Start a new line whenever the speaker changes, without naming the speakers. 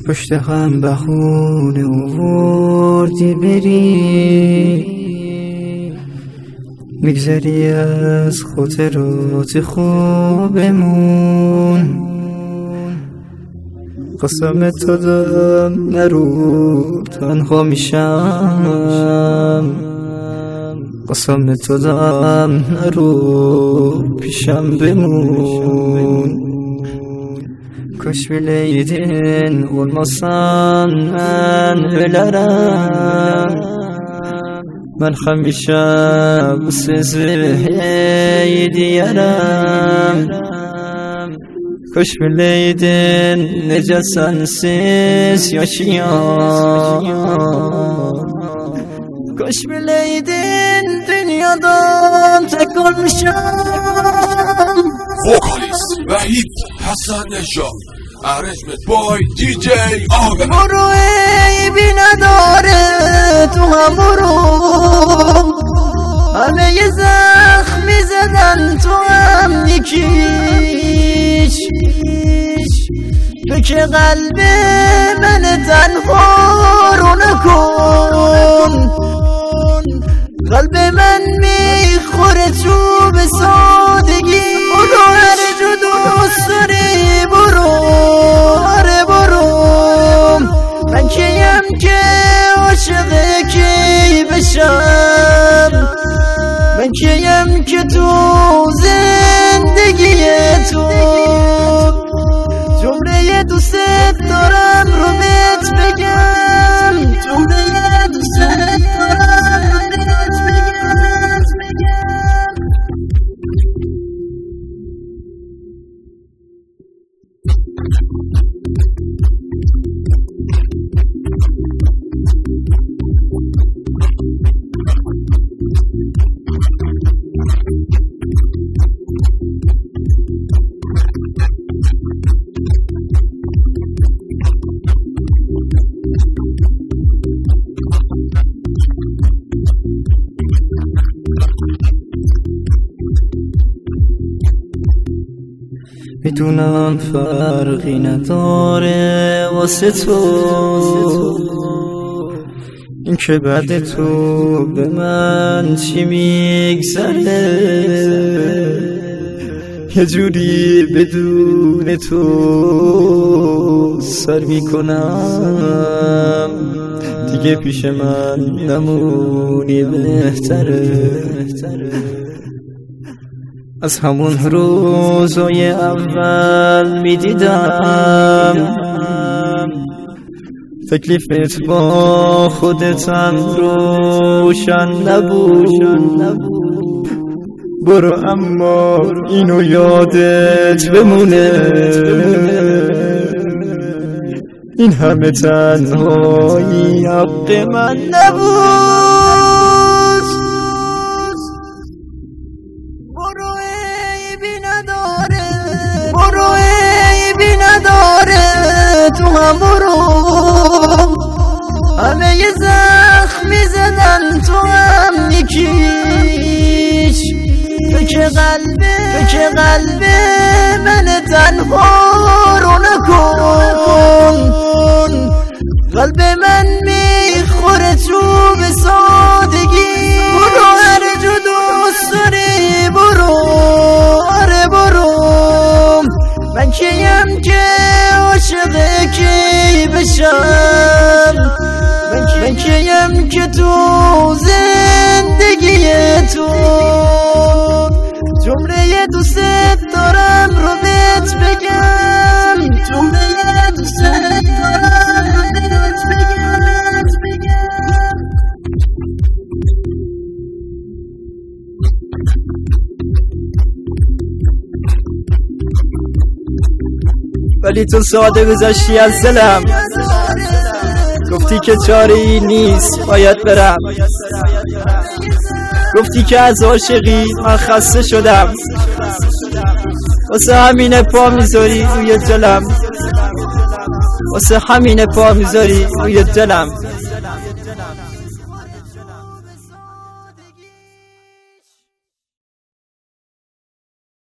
پشت هم بهونه آوردی بری، میگذری از خاطرات خوبمون. قسمت دادم نرو تنها میشم، قسمت دادم نرو پیشم بمون. کاش bileydin olmasan ben ölerim. Ben hamisha bu sizi diyarım. Kaş bileydin nece sensiz yaşayan. Kaş bileydin dünyadan tek olmuşam.
Vokalist Vahid Hasan Nejad Arrangement by DJ Ahmed.
برو عیبی نداره تو هم برو، همه یه زخمی زدن تو هم یکیش. تو که قلب من تنها رو نکن، قلب من میخوره تو به سادگی. برو هر جو دوست داری برو، آره برو. من کیم که عاشق کی بشم، من کیم که تو زندگی تو جمله دوست دارم رو بهت بگم، جمله دوست دارم رو بهت بگم. میدونم فرقی نداره واسه تو، این که بعد تو به من چی میگذره. یه جوری بدون تو سر میکنم، دیگه پیش من نمونی بهتره. از همون روزای اول میدیدم تکلیفت با خودتم روشن نبود. برو اما اینو یادت بمونه، این همه تنهایی حق من نبود. برو عیبی نداره تو هم برو، همه یه زخمی زدن تو هم یکیش. تو که قلب من تنها رو نکن، قلب من میخوره تو به سادگی. برو هر جو دوست داری برو، آره برو. من کیم که عاشق کی بشم، من کیم که تو زندگی تو جمله دوست دارم رو بهت بگم، جمله دوست دارم رو بهت بگم. ولی تو ساده گذشتی از دلم، گفتی که چاره‌ای نیست باید برم، گفتی که از عاشقی من خسته شدم. واسه همین پا میذاری روی دلم، واسه همین پا میذاری روی دلم.